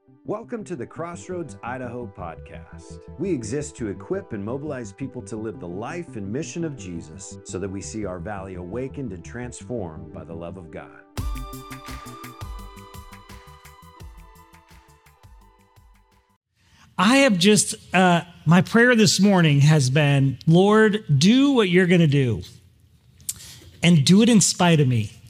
Welcome to the Crossroads Idaho podcast. We exist to equip and mobilize people to live the life and mission of Jesus so that we see our valley awakened and transformed by the love of God. I have just, my prayer this morning has been, Lord, do what you're going to do and do it in spite of me.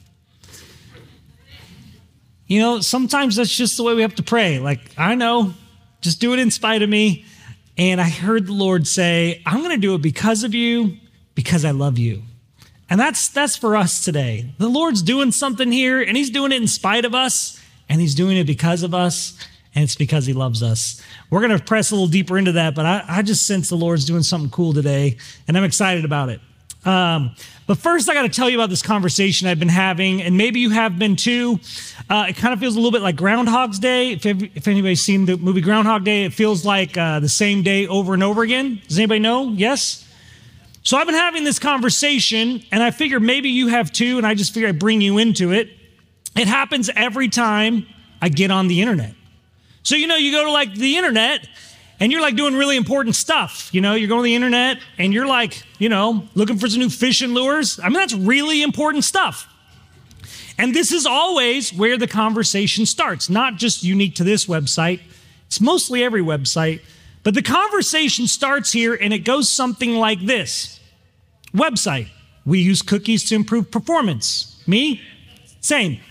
You know, sometimes that's just the way we have to pray. Like, I know, just do it in spite of me. And I heard the Lord say, I'm going to do it because of you, because I love you. And that's for us today. The Lord's doing something here, and he's doing it in spite of us, and he's doing it because of us, and it's because he loves us. We're going to press a little deeper into that, but I just sense the Lord's doing something cool today, and I'm excited about it. But first, I got to tell you about this conversation I've been having, and maybe you have been too. It kind of feels a little bit like Groundhog's Day. If anybody's seen the movie Groundhog Day, it feels like the same day over and over again. Does anybody know? Yes? So I've been having this conversation, and I figure maybe you have too, and I just figure I'd bring you into it. It happens every time I get on the internet. So, you know, you go to like the internet, and you're like doing really important stuff. You know, you're going to the internet and you're like, you know, looking for some new fishing lures. I mean, that's really important stuff. And this is always where the conversation starts, not just unique to this website. It's mostly every website. But the conversation starts here and it goes something like this. Website, we use cookies to improve performance. Me? Same.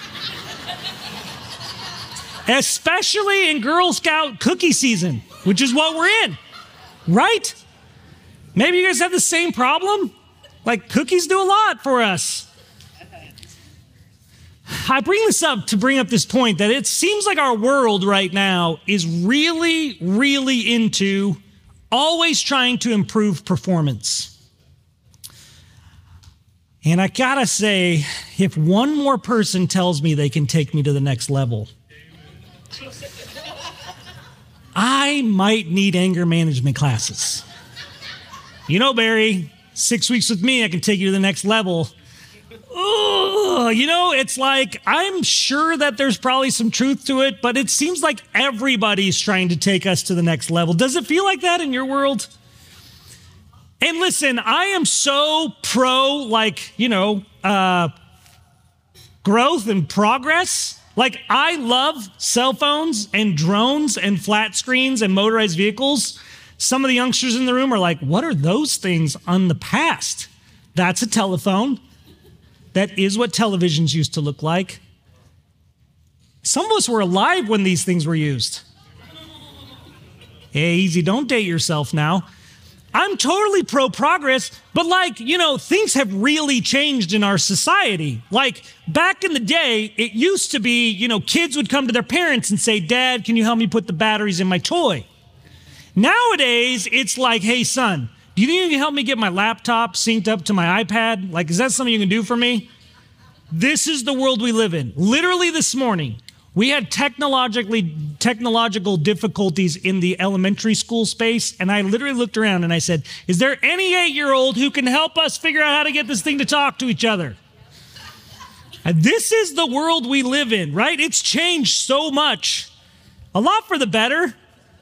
Especially in Girl Scout cookie season, which is what we're in, right? Maybe you guys have the same problem. Like, cookies do a lot for us. I bring this up to bring up this point that it seems like our world right now is really, really into always trying to improve performance. And I gotta say, if one more person tells me they can take me to the next level, I might need anger management classes. You know, Barry, 6 weeks with me, I can take you to the next level. Ugh, you know, it's like, I'm sure that there's probably some truth to it, but it seems like everybody's trying to take us to the next level. Does it feel like that in your world? And listen, I am so pro, like, you know, growth and progress. Like, I love cell phones and drones and flat screens and motorized vehicles. Some of the youngsters in the room are like, what are those things on the past? That's a telephone. That is what televisions used to look like. Some of us were alive when these things were used. Hey, easy, don't date yourself now. I'm totally pro-progress, but like, you know, things have really changed in our society. Like, back in the day, it used to be, you know, kids would come to their parents and say, Dad, can you help me put the batteries in my toy? Nowadays, it's like, hey, son, do you think you can help me get my laptop synced up to my iPad? Like, is that something you can do for me? This is the world we live in. Literally this morning, we had technological difficulties in the elementary school space, and I literally looked around and I said, is there any 8-year-old who can help us figure out how to get this thing to talk to each other? And this is the world we live in, right? It's changed so much. A lot for the better.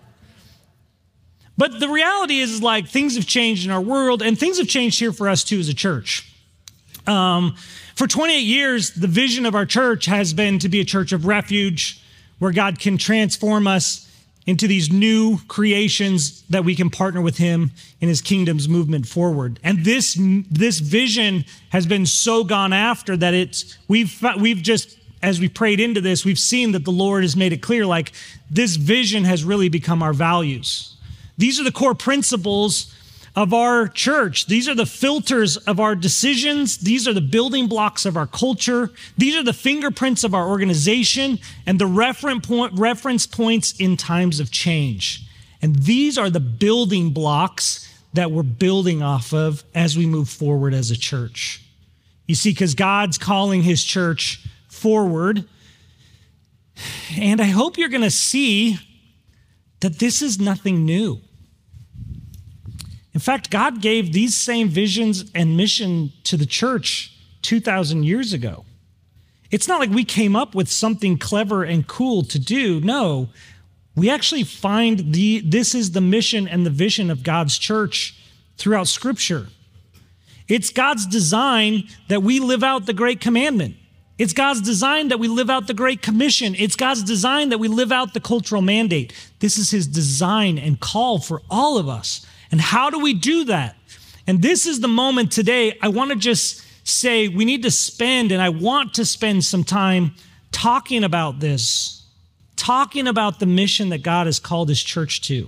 But the reality is like things have changed in our world, and things have changed here for us too as a church. For 28 years, the vision of our church has been to be a church of refuge where God can transform us into these new creations that we can partner with him in his kingdom's movement forward. And this vision has been so gone after that we've just, as we prayed into this, we've seen that the Lord has made it clear, like this vision has really become our values. These are the core principles of our church. These are the filters of our decisions. These are the building blocks of our culture. These are the fingerprints of our organization and the reference points in times of change. And these are the building blocks that we're building off of as we move forward as a church. You see, because God's calling his church forward. And I hope you're going to see that this is nothing new. In fact, God gave these same visions and mission to the church 2,000 years ago. It's not like we came up with something clever and cool to do. No, we actually find this is the mission and the vision of God's church throughout Scripture. It's God's design that we live out the Great Commandment. It's God's design that we live out the Great Commission. It's God's design that we live out the cultural mandate. This is his design and call for all of us. And how do we do that? And this is the moment today. I want to just say we need to spend, and I want to spend some time talking about this, talking about the mission that God has called his church to.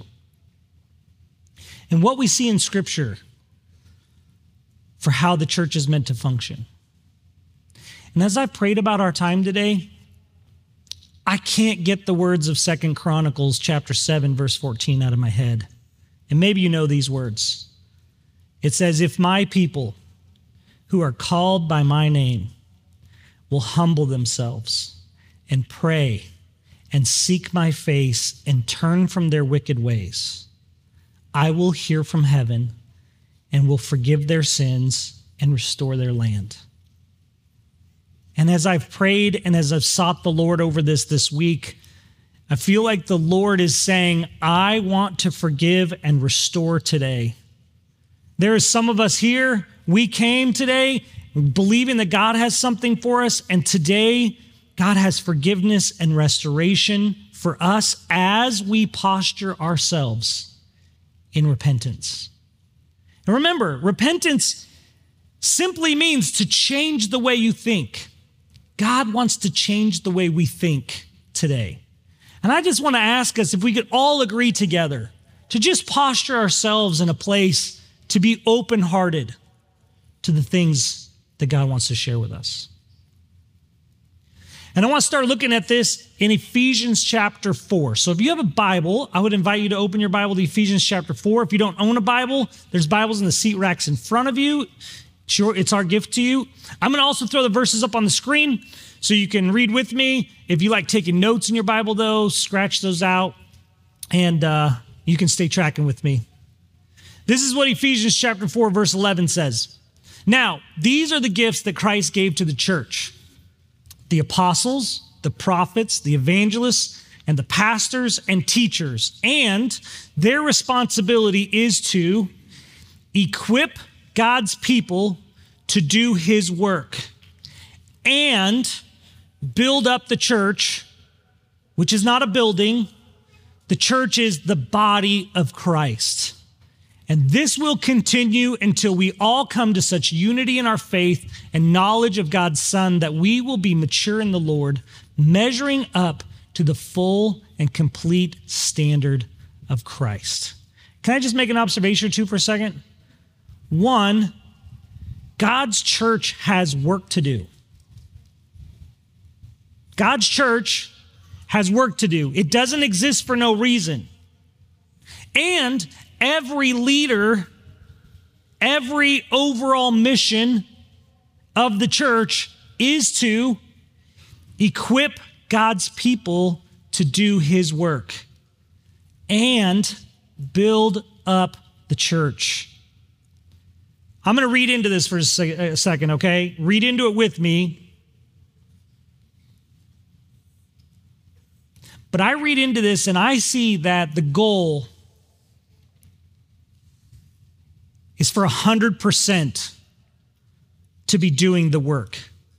And what we see in Scripture for how the church is meant to function. And as I prayed about our time today, I can't get the words of 2 Chronicles chapter 7, verse 14 out of my head. And maybe you know these words. It says, if my people who are called by my name will humble themselves and pray and seek my face and turn from their wicked ways, I will hear from heaven and will forgive their sins and restore their land. And as I've prayed and as I've sought the Lord over this week, I feel like the Lord is saying, I want to forgive and restore today. There is some of us here, we came today believing that God has something for us, and today God has forgiveness and restoration for us as we posture ourselves in repentance. And remember, repentance simply means to change the way you think. God wants to change the way we think today. And I just want to ask us if we could all agree together to just posture ourselves in a place to be open-hearted to the things that God wants to share with us. And I want to start looking at this in Ephesians chapter 4. So if you have a Bible, I would invite you to open your Bible to Ephesians chapter 4. If you don't own a Bible, there's Bibles in the seat racks in front of you. Sure, it's our gift to you. I'm going to also throw the verses up on the screen so you can read with me. If you like taking notes in your Bible, though, scratch those out, and you can stay tracking with me. This is what Ephesians chapter 4, verse 11 says. Now, these are the gifts that Christ gave to the church: the apostles, the prophets, the evangelists, and the pastors and teachers. And their responsibility is to equip God's people to do his work and build up the church, which is not a building. The church is the body of Christ. And this will continue until we all come to such unity in our faith and knowledge of God's Son that we will be mature in the Lord, measuring up to the full and complete standard of Christ. Can I just make an observation or two for a second? One, God's church has work to do. God's church has work to do. It doesn't exist for no reason. And every leader, every overall mission of the church is to equip God's people to do his work and build up the church. I'm going to read into this for a second, okay? Read into it with me. But I read into this and I see that the goal is for 100% to be doing the work.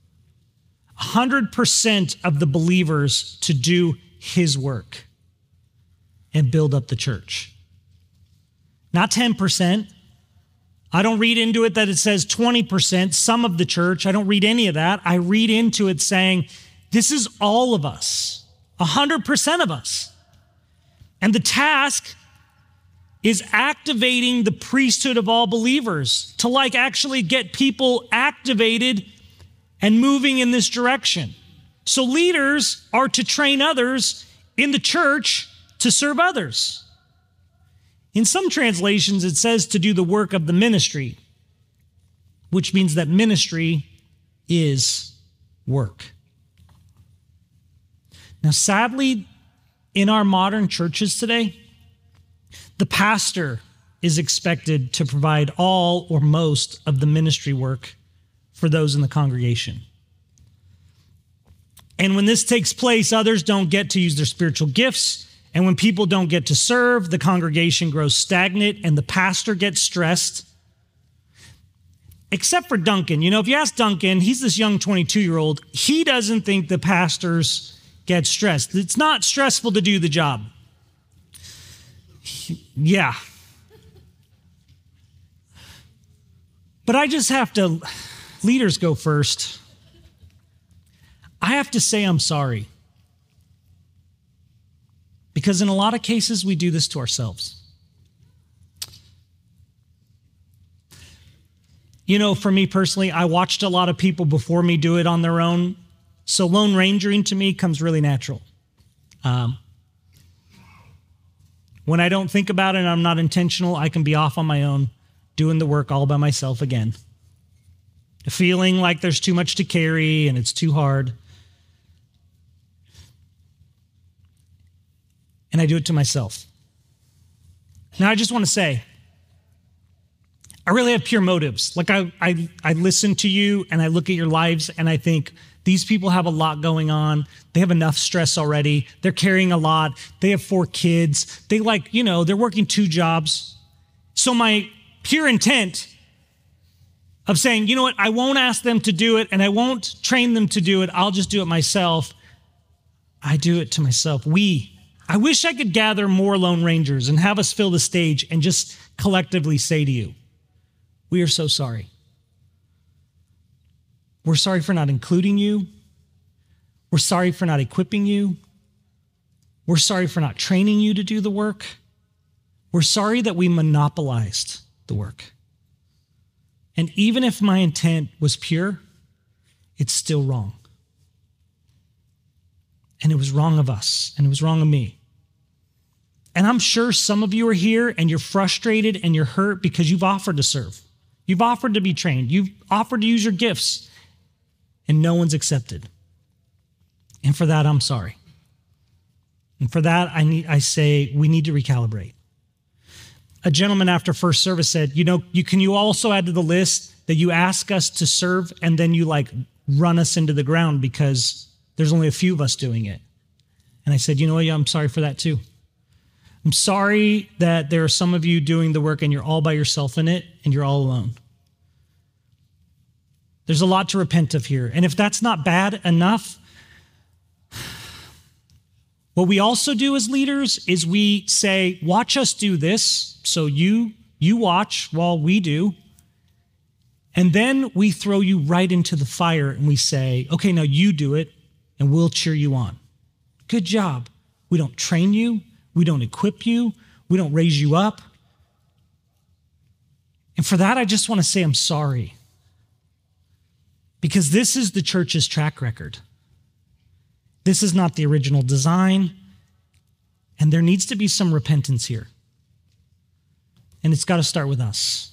100% of the believers to do his work and build up the church. Not 10%. I don't read into it that it says 20%, some of the church. I don't read any of that. I read into it saying, this is all of us, 100% of us. And the task is activating the priesthood of all believers to actually get people activated and moving in this direction. So leaders are to train others in the church to serve others. In some translations, it says to do the work of the ministry, which means that ministry is work. Now, sadly, in our modern churches today, the pastor is expected to provide all or most of the ministry work for those in the congregation. And when this takes place, others don't get to use their spiritual gifts. And when people don't get to serve, the congregation grows stagnant and the pastor gets stressed. Except for Duncan. You know, if you ask Duncan, he's this young 22-year-old. He doesn't think the pastors get stressed. It's not stressful to do the job. Yeah. But I just have to, leaders go first. I have to say I'm sorry. Because in a lot of cases, we do this to ourselves. You know, for me personally, I watched a lot of people before me do it on their own. So Lone Rangering to me comes really natural. When I don't think about it and I'm not intentional, I can be off on my own, doing the work all by myself again. Feeling like there's too much to carry and it's too hard. And I do it to myself. Now, I just want to say, I really have pure motives. Like I listen to you and I look at your lives and I think these people have a lot going on. They have enough stress already. They're carrying a lot. They have 4 kids. They're working 2 jobs. So my pure intent of saying, you know what, I won't ask them to do it and I won't train them to do it. I'll just do it myself. I do it to myself. I wish I could gather more Lone Rangers and have us fill the stage and just collectively say to you, we are so sorry. We're sorry for not including you. We're sorry for not equipping you. We're sorry for not training you to do the work. We're sorry that we monopolized the work. And even if my intent was pure, it's still wrong. And it was wrong of us, and it was wrong of me. And I'm sure some of you are here and you're frustrated and you're hurt because you've offered to serve. You've offered to be trained. You've offered to use your gifts, and no one's accepted. And for that, I'm sorry. And for that, I say we need to recalibrate. A gentleman after first service said, can you also add to the list that you ask us to serve and then you run us into the ground because there's only a few of us doing it. And I said, you know what? I'm sorry for that too. I'm sorry that there are some of you doing the work and you're all by yourself in it and you're all alone. There's a lot to repent of here. And if that's not bad enough, what we also do as leaders is we say, watch us do this. So you watch while we do. And then we throw you right into the fire and we say, okay, now you do it and we'll cheer you on. Good job. We don't train you. We don't equip you. We don't raise you up. And for that, I just want to say I'm sorry. Because this is the church's track record. This is not the original design. And there needs to be some repentance here. And it's got to start with us.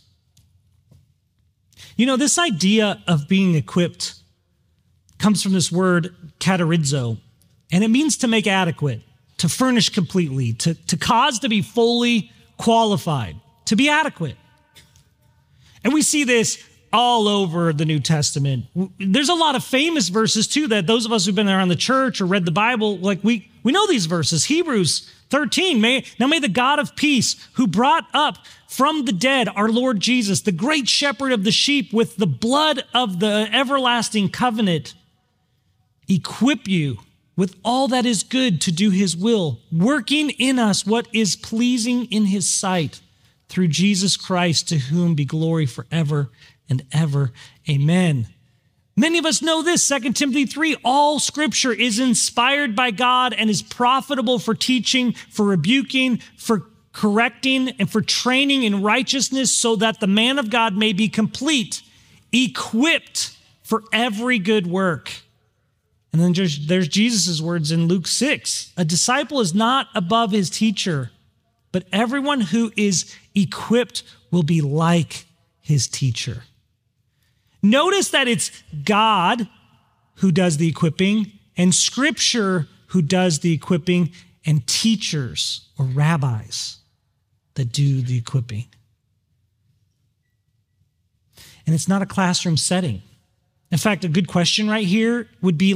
This idea of being equipped comes from this word katarizo, and it means to make adequate, to furnish completely, to cause to be fully qualified, to be adequate. And we see this all over the New Testament. There's a lot of famous verses too that those of us who've been around the church or read the Bible, we know these verses. Hebrews 13, may the God of peace, who brought up from the dead our Lord Jesus, the great shepherd of the sheep, with the blood of the everlasting covenant, equip you with all that is good to do his will, working in us what is pleasing in his sight, through Jesus Christ, to whom be glory forever and ever. Amen. Many of us know this, 2 Timothy 3, all scripture is inspired by God and is profitable for teaching, for rebuking, for correcting, and for training in righteousness, so that the man of God may be complete, equipped for every good work. And then there's Jesus' words in Luke 6. A disciple is not above his teacher, but everyone who is equipped will be like his teacher. Notice that it's God who does the equipping and Scripture who does the equipping, and teachers or rabbis that do the equipping. And it's not a classroom setting. In fact, a good question right here would be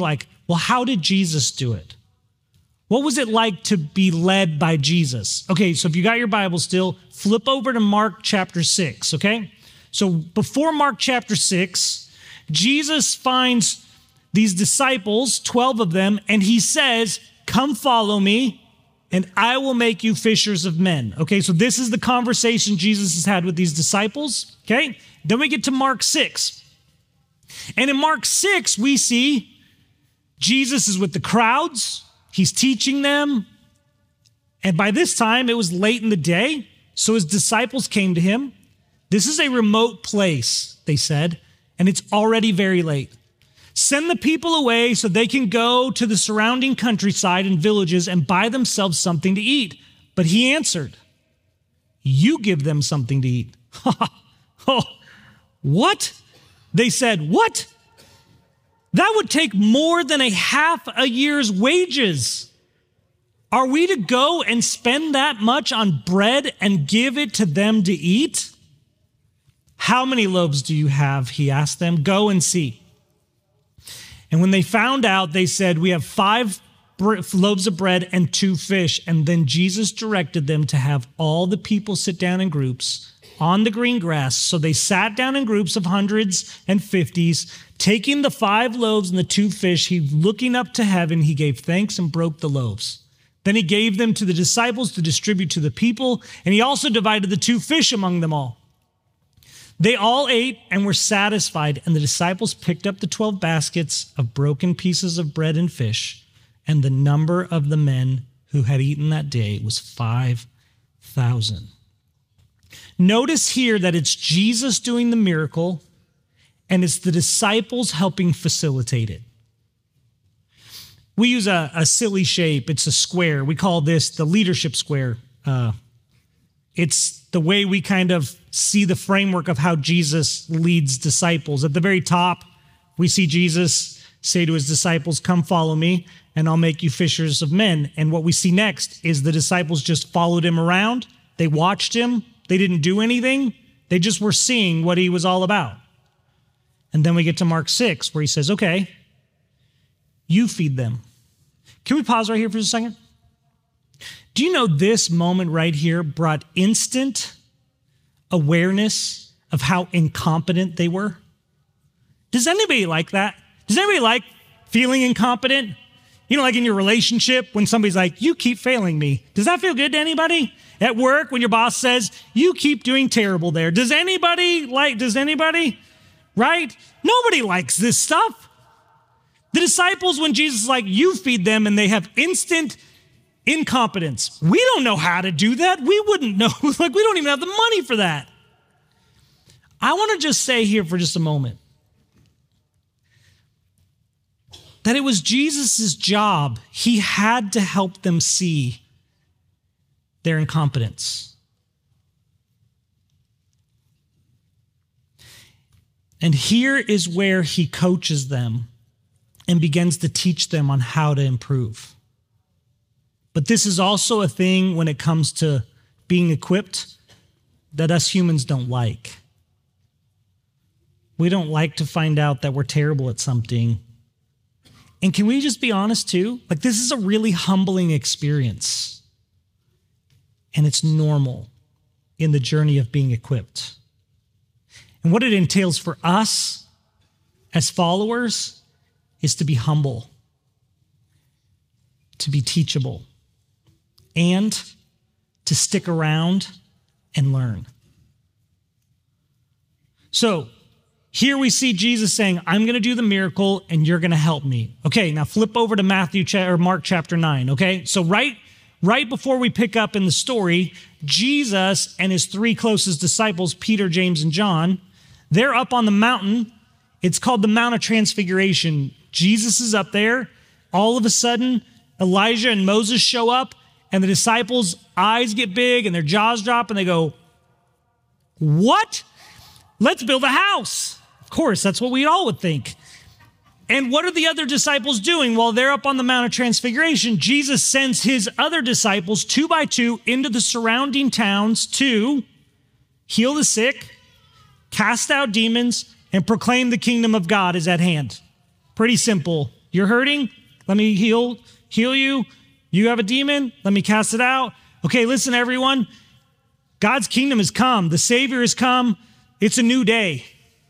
well, how did Jesus do it? What was it like to be led by Jesus? Okay, so if you got your Bible still, flip over to Mark chapter 6, okay? So before Mark chapter 6, Jesus finds these disciples, 12 of them, and he says, come follow me, and I will make you fishers of men. Okay, so this is the conversation Jesus has had with these disciples, okay? Then we get to Mark 6. And in Mark 6, we see Jesus is with the crowds. He's teaching them. And by this time, it was late in the day, so his disciples came to him. This is a remote place, they said, and it's already very late. Send the people away so they can go to the surrounding countryside and villages and buy themselves something to eat. But he answered, you give them something to eat. Oh, what? They said, what? That would take more than a half a year's wages. Are we to go and spend that much on bread and give it to them to eat? How many loaves do you have? He asked them. Go and see. And when they found out, they said, we have 5 loaves of bread and 2 fish. And then Jesus directed them to have all the people sit down in groups on the green grass. So they sat down in groups of hundreds and 50s, taking the 5 loaves and the 2 fish. He, looking up to heaven, he gave thanks and broke the loaves. Then he gave them to the disciples to distribute to the people. And he also divided the 2 fish among them all. They all ate and were satisfied, and the disciples picked up the 12 baskets of broken pieces of bread and fish, and the number of the men who had eaten that day was 5,000. Notice here that it's Jesus doing the miracle, and it's the disciples helping facilitate it. We use a silly shape. It's a square. We call this the leadership square. It's the way we kind of see the framework of how Jesus leads disciples. At the very top, we see Jesus say to his disciples, come follow me, and I'll make you fishers of men. And what we see next is the disciples just followed him around. They watched him. They didn't do anything. They just were seeing what he was all about. And then we get to Mark 6, where he says, okay, you feed them. Can we pause right here for a second? Do you know this moment right here brought instant awareness of how incompetent they were? Does anybody like that? Does anybody like feeling incompetent? You know, like in your relationship when somebody's like, you keep failing me. Does that feel good to anybody? At work when your boss says, you keep doing terrible there. Does anybody? Right? Nobody likes this stuff. The disciples, when Jesus is like, you feed them, and they have instant incompetence. We don't know how to do that. We wouldn't know. We don't even have the money for that. I want to just say here for just a moment that it was Jesus' job. He had to help them see their incompetence. And here is where he coaches them and begins to teach them on how to improve. But this is also a thing when it comes to being equipped that us humans don't like. We don't like to find out that we're terrible at something. And can we just be honest too? Like, this is a really humbling experience. And it's normal in the journey of being equipped. And what it entails for us as followers is to be humble, to be teachable, and to stick around and learn. So here we see Jesus saying, I'm going to do the miracle and you're going to help me. Okay, now flip over to Mark chapter 9, okay? So right before we pick up in the story, Jesus and his 3 closest disciples, Peter, James, and John, they're up on the mountain. It's called the Mount of Transfiguration. Jesus is up there. All of a sudden, Elijah and Moses show up, and the disciples' eyes get big and their jaws drop, and they go, what? Let's build a house. Of course, that's what we all would think. And what are the other disciples doing while they're up on the Mount of Transfiguration? Jesus sends his other disciples 2 by 2 into the surrounding towns to heal the sick, cast out demons, and proclaim the kingdom of God is at hand. Pretty simple. You're hurting? Let me heal you. You have a demon? Let me cast it out. Okay, listen, everyone. God's kingdom has come. The Savior has come. It's a new day.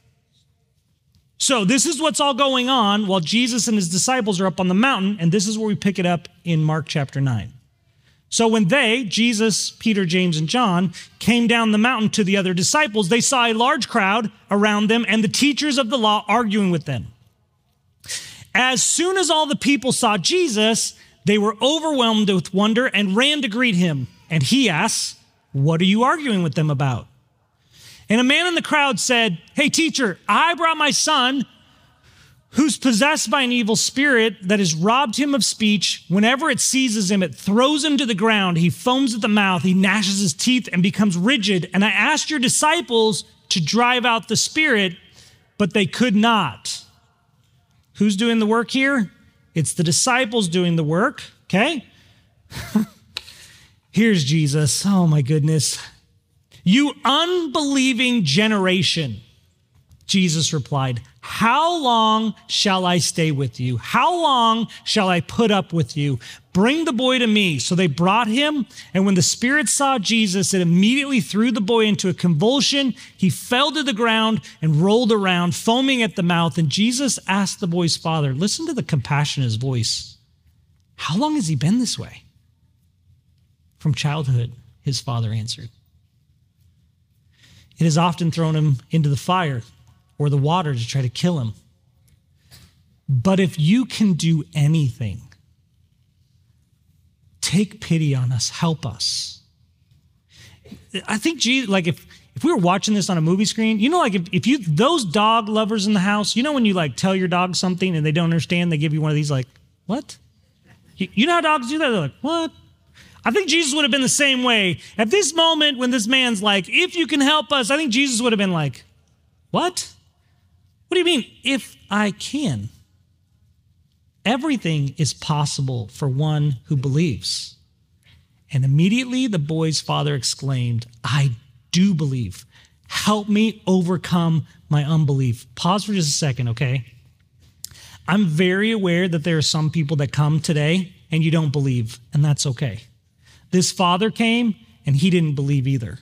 So this is what's all going on while Jesus and his disciples are up on the mountain, and this is where we pick it up in Mark chapter 9. So when they, Jesus, Peter, James, and John, came down the mountain to the other disciples, they saw a large crowd around them and the teachers of the law arguing with them. As soon as all the people saw Jesus, they were overwhelmed with wonder and ran to greet him. And he asks, "What are you arguing with them about?" And a man in the crowd said, "Hey, teacher, I brought my son who's possessed by an evil spirit that has robbed him of speech. Whenever it seizes him, it throws him to the ground. He foams at the mouth. He gnashes his teeth and becomes rigid. And I asked your disciples to drive out the spirit, but they could not." Who's doing the work here? It's the disciples doing the work, okay? Here's Jesus. Oh my goodness. "You unbelieving generation," Jesus replied, "how long shall I stay with you? How long shall I put up with you? Bring the boy to me." So they brought him, and when the spirit saw Jesus, it immediately threw the boy into a convulsion. He fell to the ground and rolled around, foaming at the mouth. And Jesus asked the boy's father, listen to the compassion in his voice, "How long has he been this way?" "From childhood," his father answered. "It has often thrown him into the fire or the water to try to kill him. But if you can do anything, take pity on us, help us." I think Jesus, like if we were watching this on a movie screen, you know, like if you, those dog lovers in the house, you know, when you like tell your dog something and they don't understand, they give you one of these like, "What?" You know how dogs do that? They're like, "What?" I think Jesus would have been the same way. At this moment when this man's like, "If you can help us," I think Jesus would have been like, "What? What do you mean, if I can?" Everything is possible for one who believes. And immediately the boy's father exclaimed, "I do believe. Help me overcome my unbelief." Pause for just a second, okay? I'm very aware that there are some people that come today and you don't believe, and that's okay. This father came and he didn't believe either.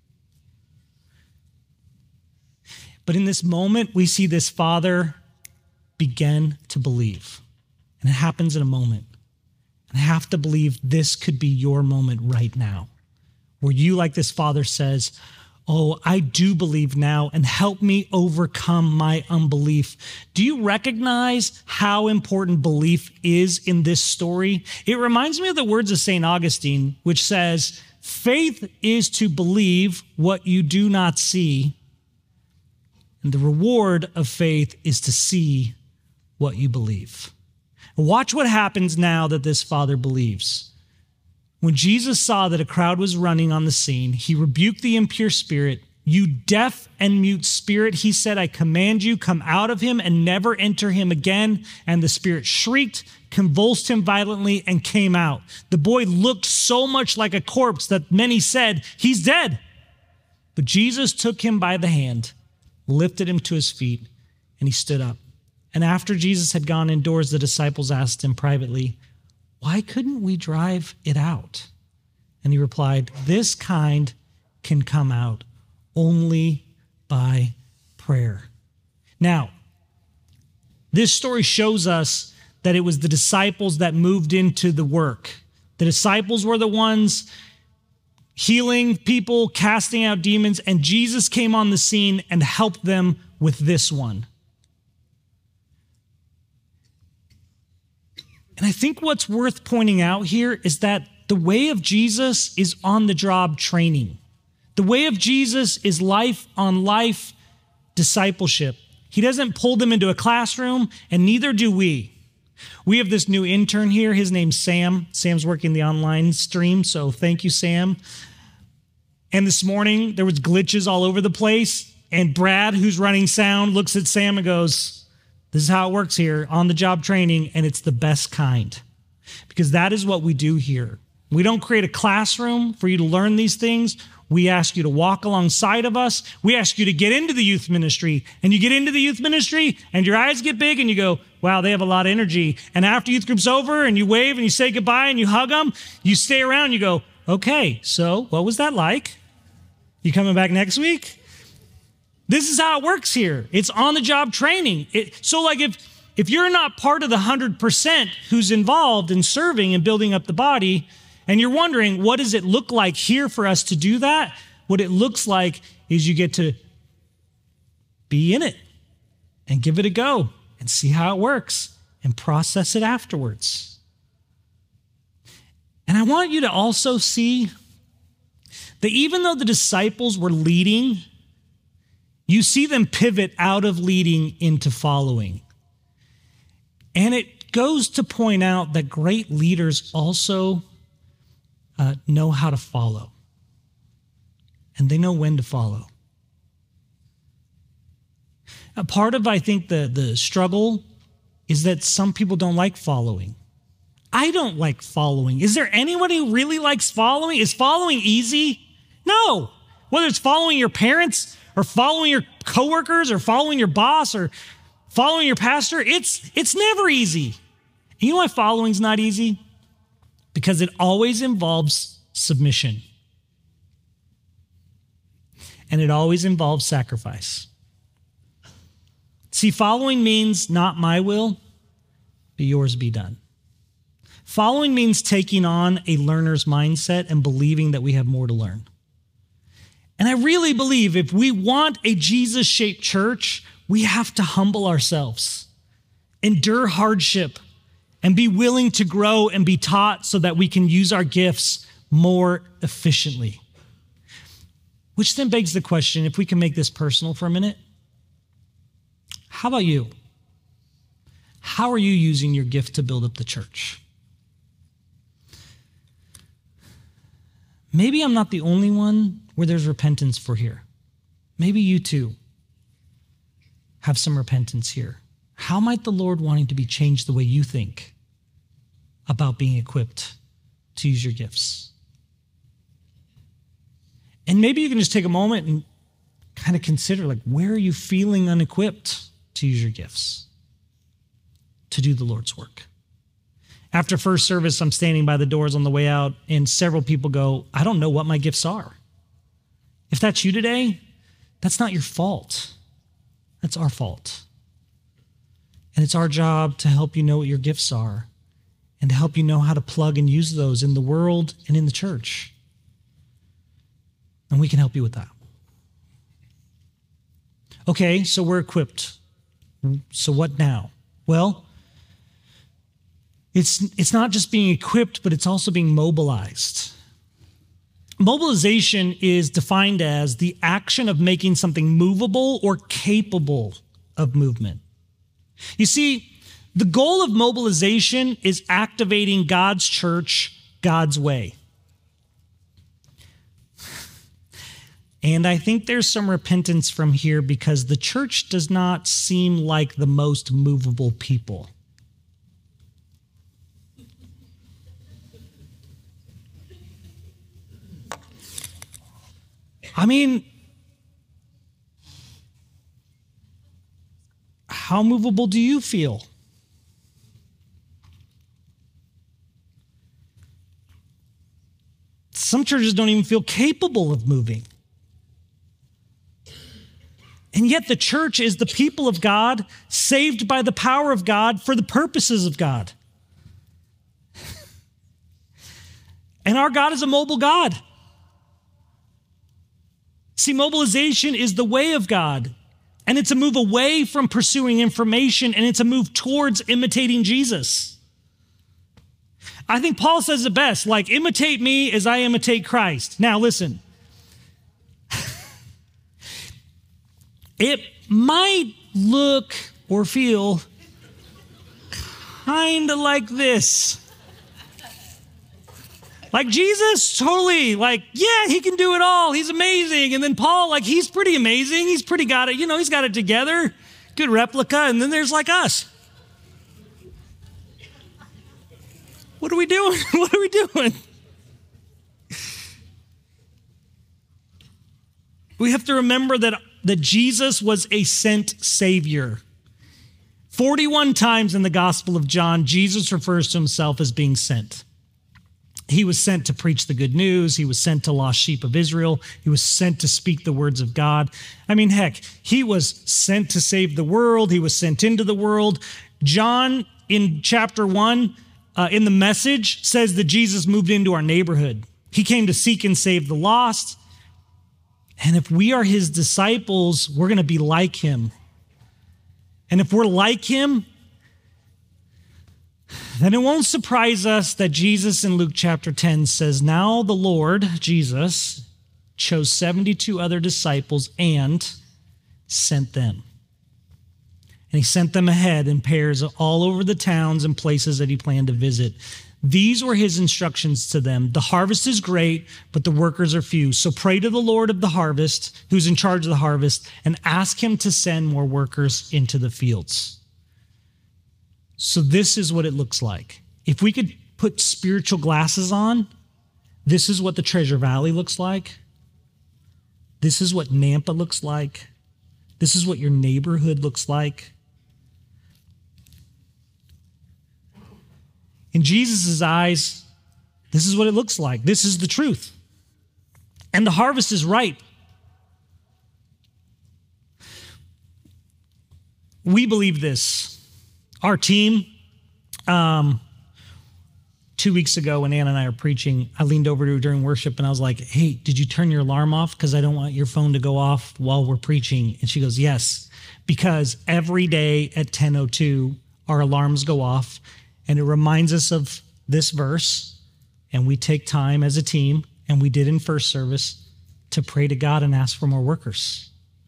But in this moment, we see this father begin to believe. And it happens in a moment. And I have to believe this could be your moment right now, where you, like this father, says, "Oh, I do believe now, and help me overcome my unbelief." Do you recognize how important belief is in this story? It reminds me of the words of St. Augustine, which says, "Faith is to believe what you do not see, and the reward of faith is to see what you believe." Watch what happens now that this father believes. When Jesus saw that a crowd was running on the scene, he rebuked the impure spirit. "You deaf and mute spirit," he said, "I command you, come out of him and never enter him again." And the spirit shrieked, convulsed him violently, and came out. The boy looked so much like a corpse that many said, "He's dead." But Jesus took him by the hand, lifted him to his feet, and he stood up. And after Jesus had gone indoors, the disciples asked him privately, "Why couldn't we drive it out?" And he replied, "This kind can come out only by prayer." Now, this story shows us that it was the disciples that moved into the work. The disciples were the ones healing people, casting out demons, and Jesus came on the scene and helped them with this one. And I think what's worth pointing out here is that the way of Jesus is on-the-job training. The way of Jesus is life-on-life discipleship. He doesn't pull them into a classroom, and neither do we. We have this new intern here. His name's Sam. Sam's working the online stream, so thank you, Sam. And this morning, there was glitches all over the place, and Brad, who's running sound, looks at Sam and goes, "This is how it works here, on-the-job training, and it's the best kind." Because that is what we do here. We don't create a classroom for you to learn these things. We ask you to walk alongside of us. We ask you to get into the youth ministry, and you get into the youth ministry, and your eyes get big, and you go, wow, they have a lot of energy. And after youth group's over and you wave and you say goodbye and you hug them, you stay around and you go, okay, so what was that like? You coming back next week? This is how it works here. It's on-the-job training. So like if you're not part of the 100% who's involved in serving and building up the body, and you're wondering, what does it look like here for us to do that? What it looks like is you get to be in it and give it a go and see how it works and process it afterwards. And I want you to also see that even though the disciples were leading, you see them pivot out of leading into following. And it goes to point out that great leaders also know how to follow. And they know when to follow. A part of, I think, the struggle is that some people don't like following. I don't like following. Is there anyone who really likes following? Is following easy? No. Whether it's following your parents or following your coworkers or following your boss or following your pastor, it's never easy. And you know why following's not easy? Because it always involves submission. And it always involves sacrifice. See, following means not my will, but yours be done. Following means taking on a learner's mindset and believing that we have more to learn. And I really believe if we want a Jesus-shaped church, we have to humble ourselves, endure hardship, and be willing to grow and be taught so that we can use our gifts more efficiently. Which then begs the question, if we can make this personal for a minute, how about you? How are you using your gift to build up the church? Maybe I'm not the only one where there's repentance for here. Maybe you too have some repentance here. How might the Lord wanting to be changed the way you think about being equipped to use your gifts? And maybe you can just take a moment and kind of consider, like, where are you feeling unequipped to use your gifts to do the Lord's work? After first service, I'm standing by the doors on the way out, and several people go, I don't know what my gifts are. If that's you today, that's not your fault. That's our fault. And it's our job to help you know what your gifts are and to help you know how to plug and use those in the world and in the church. And we can help you with that. Okay, so we're equipped. So what now? Well, it's not just being equipped, but it's also being mobilized. Mobilization is defined as the action of making something movable or capable of movement. You see, the goal of mobilization is activating God's church God's way. And I think there's some repentance from here because the church does not seem like the most movable people. I mean, how movable do you feel? Some churches don't even feel capable of moving. And yet the church is the people of God, saved by the power of God for the purposes of God. And our God is a mobile God. See, mobilization is the way of God, and it's a move away from pursuing information, and it's a move towards imitating Jesus. I think Paul says it best, like, imitate me as I imitate Christ. Now, listen. It might look or feel kind of like this. Like Jesus, totally, like, yeah, he can do it all. He's amazing. And then Paul, like, he's pretty amazing. He's pretty got it, he's got it together. Good replica. And then there's like us. What are we doing? What are we doing? We have to remember that Jesus was a sent Savior. 41 times in the Gospel of John, Jesus refers to himself as being sent. He was sent to preach the good news. He was sent to lost sheep of Israel. He was sent to speak the words of God. I mean, heck, he was sent to save the world. He was sent into the world. John, in chapter 1, in the Message, says that Jesus moved into our neighborhood. He came to seek and save the lost. And if we are his disciples, we're going to be like him. And if we're like him, then it won't surprise us that Jesus in Luke chapter 10 says, now the Lord, Jesus, chose 72 other disciples and sent them. And he sent them ahead in pairs all over the towns and places that he planned to visit. These were his instructions to them. The harvest is great, but the workers are few. So pray to the Lord of the harvest, who's in charge of the harvest, and ask him to send more workers into the fields. So this is what it looks like. If we could put spiritual glasses on, this is what the Treasure Valley looks like. This is what Nampa looks like. This is what your neighborhood looks like. In Jesus' eyes, this is what it looks like. This is the truth. And the harvest is ripe. We believe this. Our team, 2 weeks ago when Anna and I are preaching, I leaned over to her during worship and I was like, hey, did you turn your alarm off? Because I don't want your phone to go off while we're preaching. And she goes, yes, because every day at 10:02, our alarms go off. And it reminds us of this verse, and we take time as a team, and we did in first service, to pray to God and ask for more workers.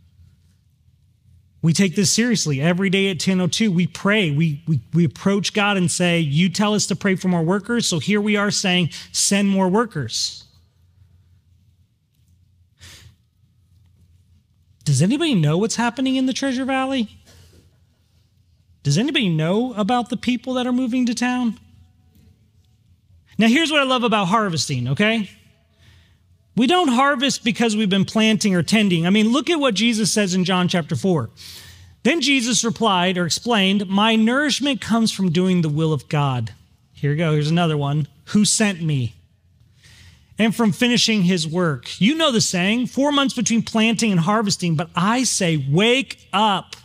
We take this seriously. Every day at 10:02, we pray. We approach God and say, you tell us to pray for more workers, so here we are saying, send more workers. Does anybody know what's happening in the Treasure Valley? Does anybody know about the people that are moving to town? Now, here's what I love about harvesting, okay? We don't harvest because we've been planting or tending. I mean, look at what Jesus says in John chapter 4. Then Jesus replied or explained, my nourishment comes from doing the will of God. Here we go. Here's another one. Who sent me? And from finishing his work. You know the saying, 4 months between planting and harvesting, but I say, wake up.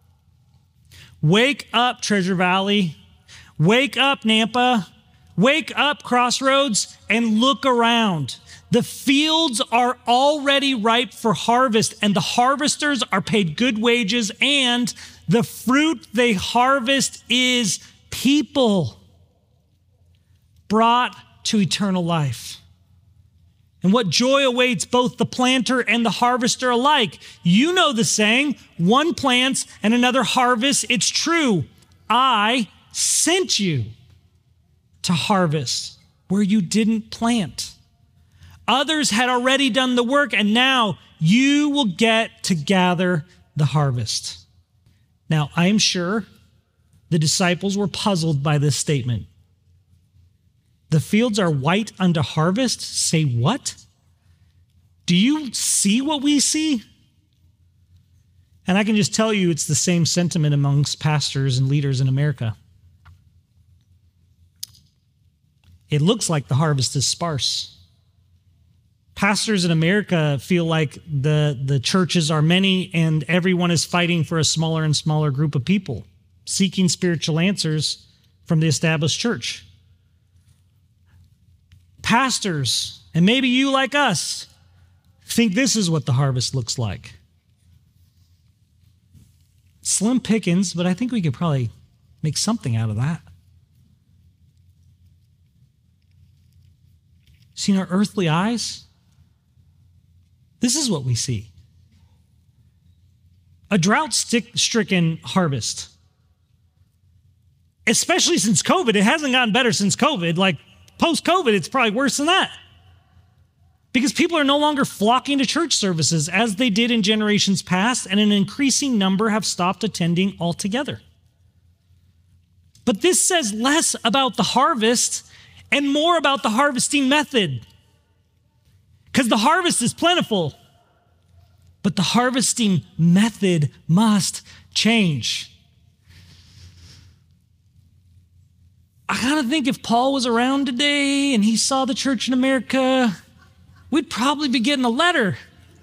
Wake up, Treasure Valley. Wake up, Nampa. Wake up, Crossroads, and look around. The fields are already ripe for harvest, and the harvesters are paid good wages, and the fruit they harvest is people brought to eternal life. And what joy awaits both the planter and the harvester alike. You know the saying, one plants and another harvests. It's true. I sent you to harvest where you didn't plant. Others had already done the work, and now you will get to gather the harvest. Now, I am sure the disciples were puzzled by this statement. The fields are white unto harvest? Say what? Do you see what we see? And I can just tell you it's the same sentiment amongst pastors and leaders in America. It looks like the harvest is sparse. Pastors in America feel like the churches are many and everyone is fighting for a smaller and smaller group of people, seeking spiritual answers from the established church. Pastors, and maybe you like us, think this is what the harvest looks like. Slim pickings, but I think we could probably make something out of that. Seen our earthly eyes? This is what we see. A drought-stricken harvest. Especially since COVID. It hasn't gotten better since COVID. Like post-COVID, it's probably worse than that. Because people are no longer flocking to church services as they did in generations past, and an increasing number have stopped attending altogether. But this says less about the harvest and more about the harvesting method. Because the harvest is plentiful, but the harvesting method must change. I kind of think if Paul was around today and he saw the church in America, we'd probably be getting a letter.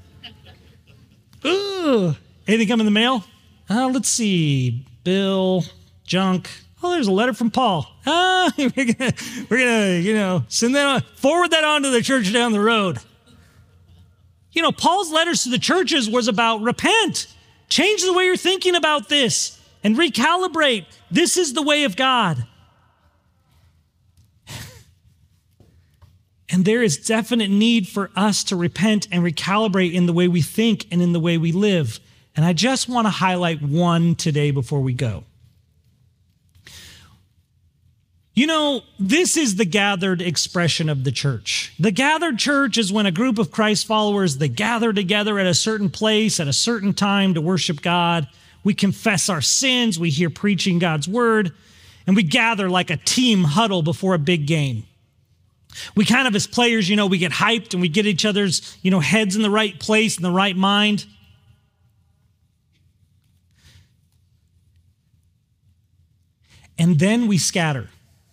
Ooh. Anything come in the mail? Let's see. Bill, junk. Oh, there's a letter from Paul. We're gonna, send that on, forward that on to the church down the road. Paul's letters to the churches was about repent, change the way you're thinking about this, and recalibrate. This is the way of God. And there is definite need for us to repent and recalibrate in the way we think and in the way we live. And I just want to highlight one today before we go. This is the gathered expression of the church. The gathered church is when a group of Christ followers, they gather together at a certain place at a certain time to worship God. We confess our sins, we hear preaching God's word, and we gather like a team huddle before a big game. We kind of, as players, we get hyped and we get each other's, heads in the right place, in the right mind. And then we scatter.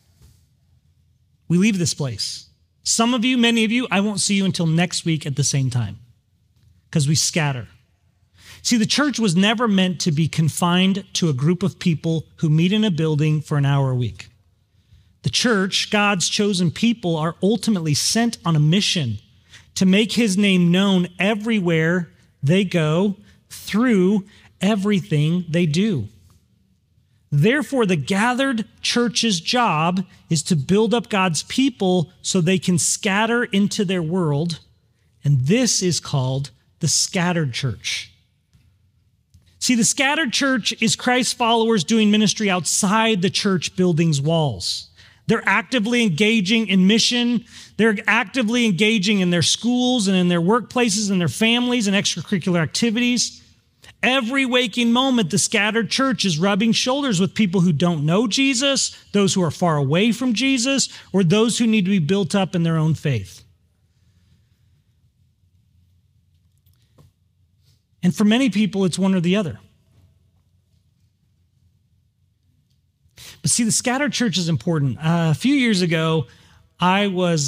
We leave this place. Some of you, many of you, I won't see you until next week at the same time because we scatter. See, the church was never meant to be confined to a group of people who meet in a building for an hour a week. The church, God's chosen people, are ultimately sent on a mission to make his name known everywhere they go through everything they do. Therefore, the gathered church's job is to build up God's people so they can scatter into their world, and this is called the scattered church. See, the scattered church is Christ's followers doing ministry outside the church building's walls. They're actively engaging in mission. They're actively engaging in their schools and in their workplaces and their families and extracurricular activities. Every waking moment, the scattered church is rubbing shoulders with people who don't know Jesus, those who are far away from Jesus, or those who need to be built up in their own faith. And for many people, it's one or the other. But see, the scattered church is important. A few years ago, I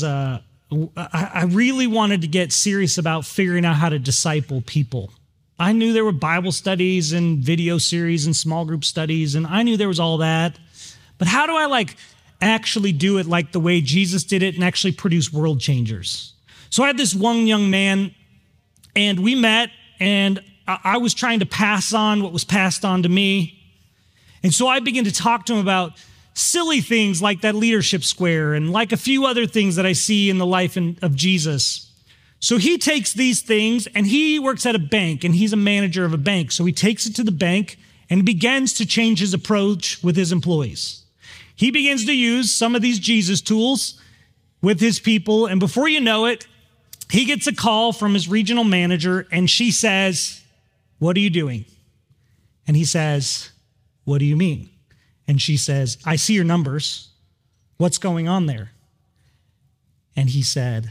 really wanted to get serious about figuring out how to disciple people. I knew there were Bible studies and video series and small group studies, and I knew there was all that. But how do I actually do it like the way Jesus did it and actually produce world changers? So I had this one young man, and we met, and I was trying to pass on what was passed on to me. And so I began to talk to him about silly things like that leadership square and like a few other things that I see in the life of Jesus. So he takes these things and he works at a bank and he's a manager of a bank. So he takes it to the bank and begins to change his approach with his employees. He begins to use some of these Jesus tools with his people. And before you know it, he gets a call from his regional manager and she says, "What are you doing?" And he says, "What do you mean?" And she says, "I see your numbers. What's going on there?" And he said,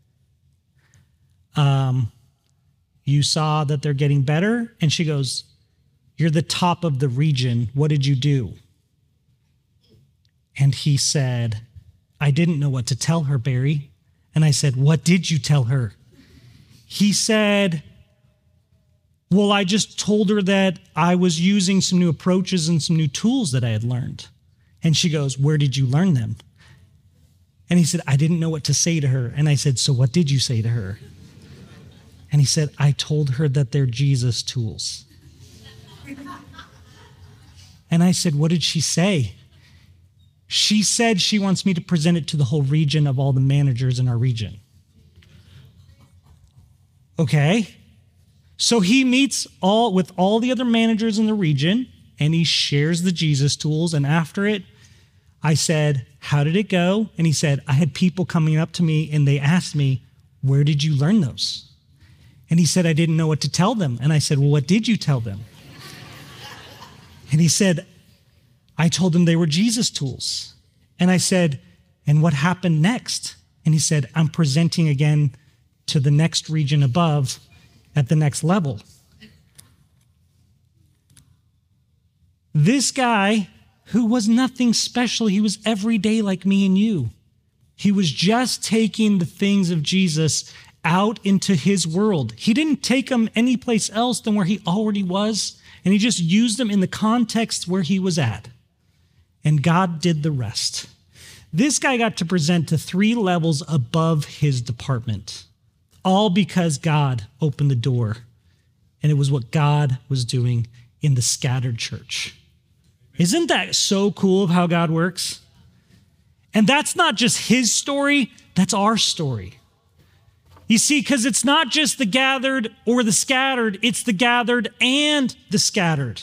"You saw that they're getting better?" And she goes, "You're the top of the region. What did you do?" And he said, "I didn't know what to tell her, Barry." And I said, "What did you tell her?" He said, "Well, I just told her that I was using some new approaches and some new tools that I had learned." And she goes, "Where did you learn them?" And he said, "I didn't know what to say to her." And I said, "So what did you say to her?" And he said, "I told her that they're Jesus tools." And I said, "What did she say?" She said she wants me to present it to the whole region of all the managers in our region. Okay. So he meets with all the other managers in the region and he shares the Jesus tools. And after it, I said, "How did it go?" And he said, "I had people coming up to me and they asked me, 'Where did you learn those?' And he said, 'I didn't know what to tell them.' And I said, 'Well, what did you tell them?' And he said, 'I told them they were Jesus tools.' And I said, 'And what happened next?' And he said, 'I'm presenting again to the next region above at the next level.'" This guy who was nothing special. He was everyday like me and you. He was just taking the things of Jesus out into his world. He didn't take them anyplace else than where he already was, and he just used them in the context where he was at. And God did the rest. This guy got to present to 3 levels above his department, all because God opened the door, and it was what God was doing in the scattered church. Isn't that so cool of how God works? And that's not just his story, that's our story. You see, because it's not just the gathered or the scattered, it's the gathered and the scattered.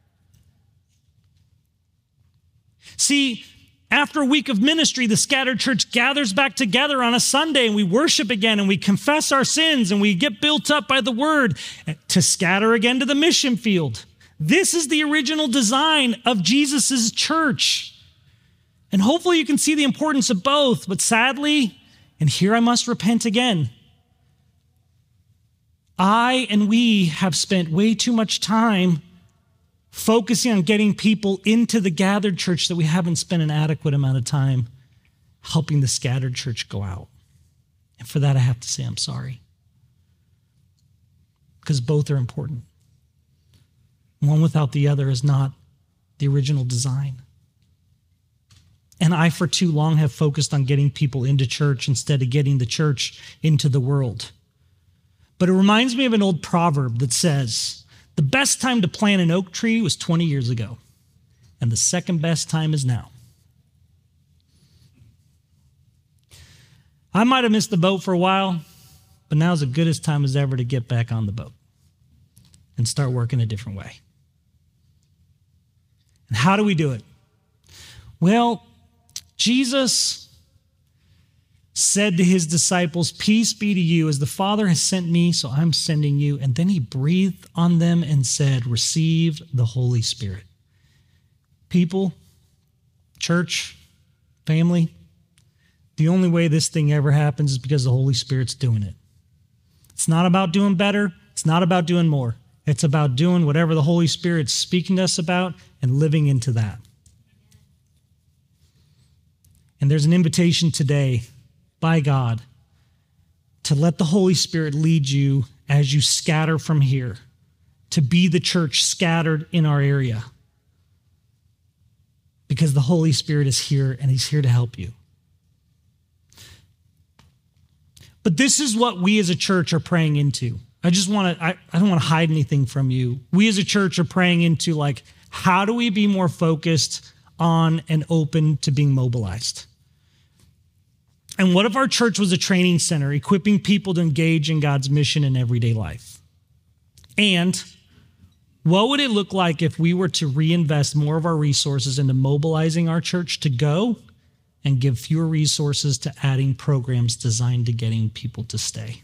See, after a week of ministry, the scattered church gathers back together on a Sunday and we worship again and we confess our sins and we get built up by the word to scatter again to the mission field. This is the original design of Jesus's church. And hopefully you can see the importance of both, but sadly, and here I must repent again, I and we have spent way too much time focusing on getting people into the gathered church that we haven't spent an adequate amount of time helping the scattered church go out. And for that, I have to say I'm sorry. Because both are important. One without the other is not the original design. And I, for too long, have focused on getting people into church instead of getting the church into the world. But it reminds me of an old proverb that says, the best time to plant an oak tree was 20 years ago, and the second best time is now. I might have missed the boat for a while, but now's the goodest time as ever to get back on the boat and start working a different way. And how do we do it? Well, Jesus said to his disciples, peace be to you, as the Father has sent me, so I'm sending you. And then he breathed on them and said, receive the Holy Spirit. People, church, family, the only way this thing ever happens is because the Holy Spirit's doing it. It's not about doing better. It's not about doing more. It's about doing whatever the Holy Spirit's speaking to us about and living into that. And there's an invitation today by God to let the Holy Spirit lead you as you scatter from here, to be the church scattered in our area. Because the Holy Spirit is here and he's here to help you. But this is what we as a church are praying into. I don't want to hide anything from you. We as a church are praying into, like, how do we be more focused on and open to being mobilized? And what if our church was a training center, equipping people to engage in God's mission in everyday life? And what would it look like if we were to reinvest more of our resources into mobilizing our church to go and give fewer resources to adding programs designed to getting people to stay?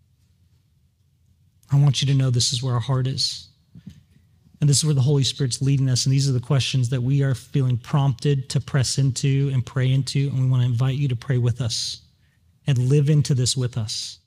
I want you to know this is where our heart is. And this is where the Holy Spirit's leading us. And these are the questions that we are feeling prompted to press into and pray into. And we want to invite you to pray with us and live into this with us.